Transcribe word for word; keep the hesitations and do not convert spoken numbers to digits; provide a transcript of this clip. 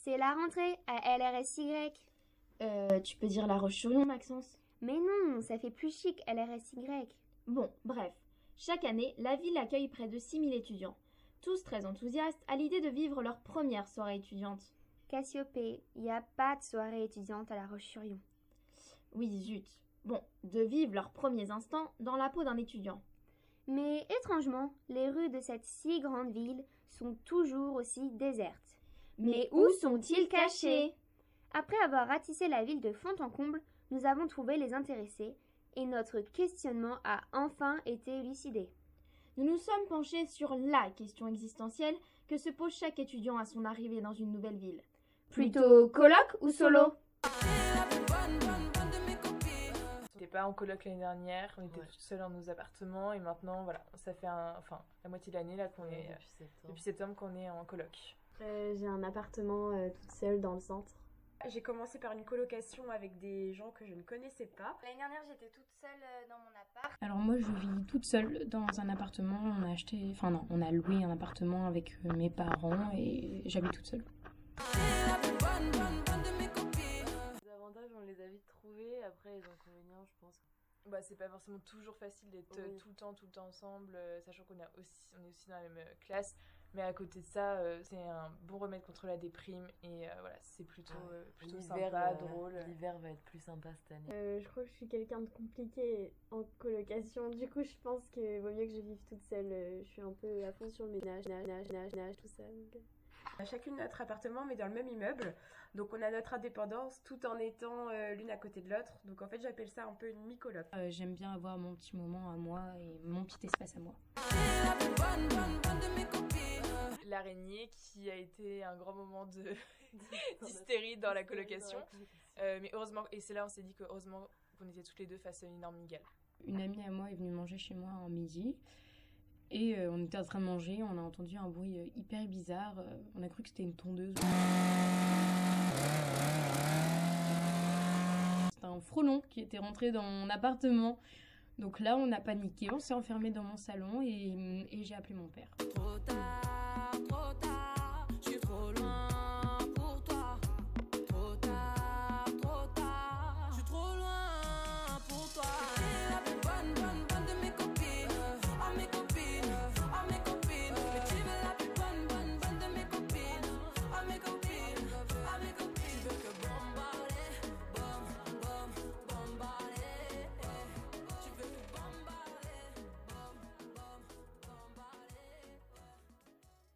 C'est la rentrée à L R S Y. Euh, tu peux dire La Roche-sur-Yon, Maxence? Mais non, ça fait plus chic L R S Y. Bon, bref. Chaque année, la ville accueille près de six mille étudiants. Tous très enthousiastes à l'idée de vivre leur première soirée étudiante. Cassiopée, il n'y a pas de soirée étudiante à La Roche-sur-Yon. Oui, zut. Bon, de vivre leurs premiers instants dans la peau d'un étudiant. Mais étrangement, les rues de cette si grande ville sont toujours aussi désertes. Mais où sont-ils cachés? Après avoir ratissé la ville de fond en comble, nous avons trouvé les intéressés et notre questionnement a enfin été élucidé. Nous nous sommes penchés sur la question existentielle que se pose chaque étudiant à son arrivée dans une nouvelle ville. Plutôt coloc ou solo? On n'était pas en coloc l'année dernière, on était Ouais. toutes seules dans nos appartements et maintenant voilà, ça fait un, enfin, la moitié de l'année là qu'on est, Depuis septembre. depuis septembre qu'on est en coloc. Euh, j'ai un appartement euh, toute seule dans le centre. J'ai commencé par une colocation avec des gens que je ne connaissais pas. L'année dernière, j'étais toute seule euh, dans mon appart. Alors moi, je vis toute seule dans un appartement. On a acheté, enfin non, on a loué un appartement avec euh, mes parents et j'habite toute seule. Les avantages, on les a vite trouvés. Après, les inconvénients, je pense. Bah, c'est pas forcément toujours facile d'être euh, Oui. tout le temps, tout le temps ensemble, euh, sachant qu'on a aussi, on est aussi dans la même euh, classe. Mais à côté de ça, euh, c'est un bon remède contre la déprime et euh, voilà, c'est plutôt, Ah ouais. euh, plutôt L'hiver, sympa, euh, drôle. L'hiver va être plus sympa cette année. Euh, je crois que je suis quelqu'un de compliqué en colocation. Du coup, je pense qu'il vaut mieux que je vive toute seule. Euh, Je suis un peu à fond sur le ménage, ménage, ménage, ménage, ménage, tout ça. Donc, euh. On a chacune notre appartement mais dans le même immeuble. Donc on a notre indépendance tout en étant euh, l'une à côté de l'autre. Donc en fait j'appelle ça un peu une mi-coloc. Euh, J'aime bien avoir mon petit moment à moi et mon petit espace à moi. L'araignée qui a été un grand moment de d'hystérie dans la colocation. Euh, mais heureusement, et c'est là on s'est dit que heureusement qu'on était toutes les deux face à une énorme migale. Une amie à moi est venue manger chez moi un midi et euh, on était en train de manger, on a entendu un bruit euh, hyper bizarre, euh, on a cru que c'était une tondeuse. C'était un frelon qui était rentré dans mon appartement. Donc là on a paniqué, on s'est enfermé dans mon salon et, et j'ai appelé mon père. Trop tard, trop tard.